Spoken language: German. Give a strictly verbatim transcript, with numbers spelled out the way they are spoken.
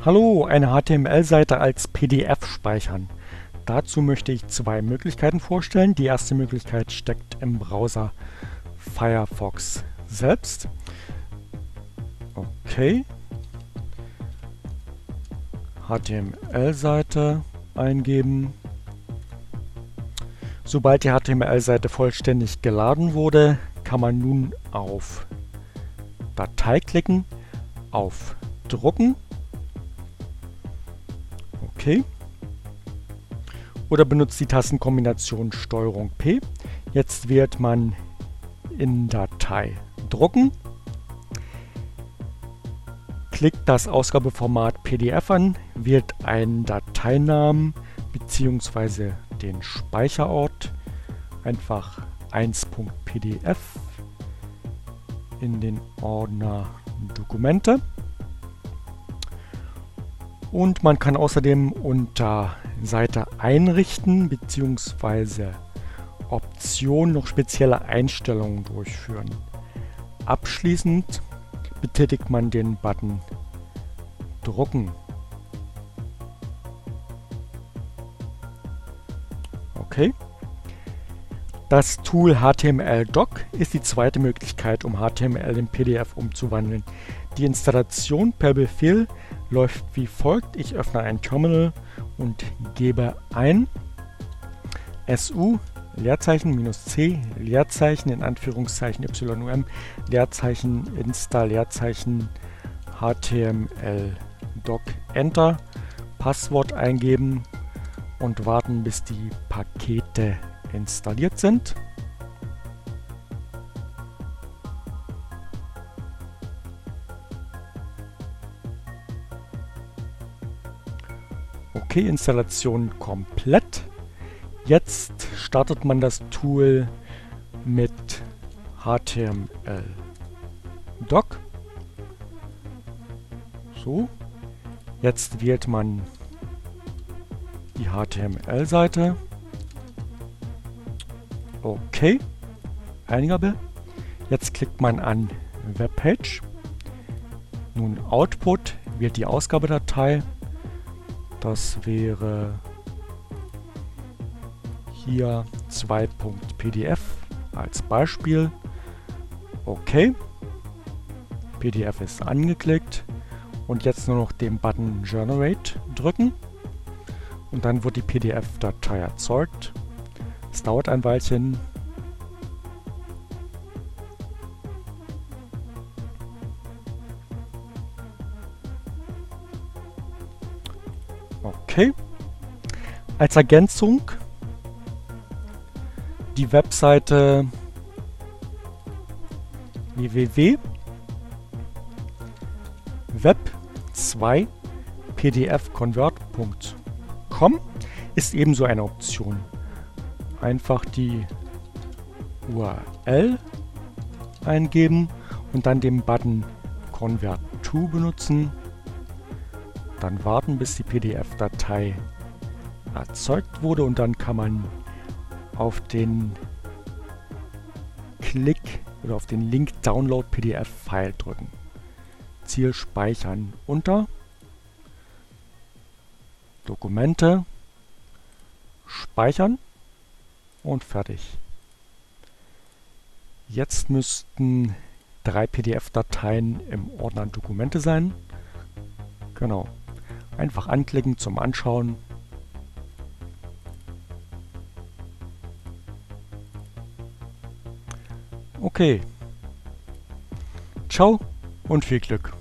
Hallo, eine H T M L-Seite als P D F speichern. Dazu möchte ich zwei Möglichkeiten vorstellen. Die erste Möglichkeit steckt im Browser Firefox selbst. Okay. H T M L-Seite eingeben. Sobald die H T M L-Seite vollständig geladen wurde, kann man nun auf Datei klicken, auf Drucken. Okay. Oder benutzt die Tastenkombination Steuerung P. Jetzt wählt man in Datei Drucken, klickt das Ausgabeformat P D F an, wählt einen Dateinamen bzw. den Speicherort, einfach eins Punkt P D F in den Ordner Dokumente. Und man kann außerdem unter Seite einrichten bzw. Option noch spezielle Einstellungen durchführen. Abschließend betätigt man den Button Drucken. Okay. Das Tool H T M L Doc ist die zweite Möglichkeit, um H T M L in P D F umzuwandeln. Die Installation per Befehl läuft wie folgt. Ich öffne ein Terminal und gebe ein su Leerzeichen minus c Leerzeichen in Anführungszeichen yum Leerzeichen insta Leerzeichen H T M L Doc Enter, Passwort eingeben und warten, bis die Pakete installiert sind. Okay, Installation komplett. Jetzt startet man das Tool mit H T M L Doc. So, jetzt wählt man die H T M L-Seite. Okay, Eingabe. Jetzt klickt man an Webpage. Nun Output, wählt die Ausgabedatei. Das wäre hier zwei Punkt P D F als Beispiel. Okay, P D F ist angeklickt und jetzt nur noch den Button Generate drücken und dann wird die P D F-Datei erzeugt. Es dauert ein Weilchen. Okay. Als Ergänzung die Webseite w w w punkt web zwei p d f convert punkt com ist ebenso eine Option. Einfach die U R L eingeben und dann den Button Convert to benutzen. Dann warten, bis die P D F-Datei erzeugt wurde und dann kann man auf den Klick oder auf den Link Download P D F-File drücken. Ziel speichern unter Dokumente, speichern und fertig. Jetzt müssten drei P D F-Dateien im Ordner Dokumente sein. Genau. Einfach anklicken zum Anschauen. Okay. Ciao und viel Glück.